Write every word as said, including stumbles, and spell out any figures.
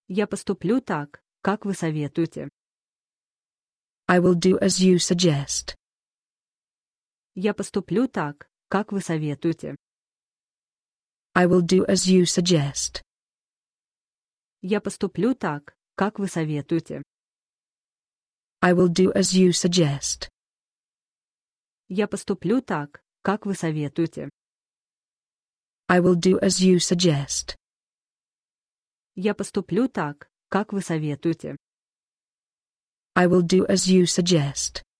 Я поступлю так, как вы советуете. I will do as you suggest. Я поступлю так, как вы советуете. I will do as you suggest. Я поступлю так, как вы советуете. I will do as you suggest. Я поступлю так, как вы советуете. I will do as you suggest. Я поступлю так, как вы советуете. I will do as you suggest.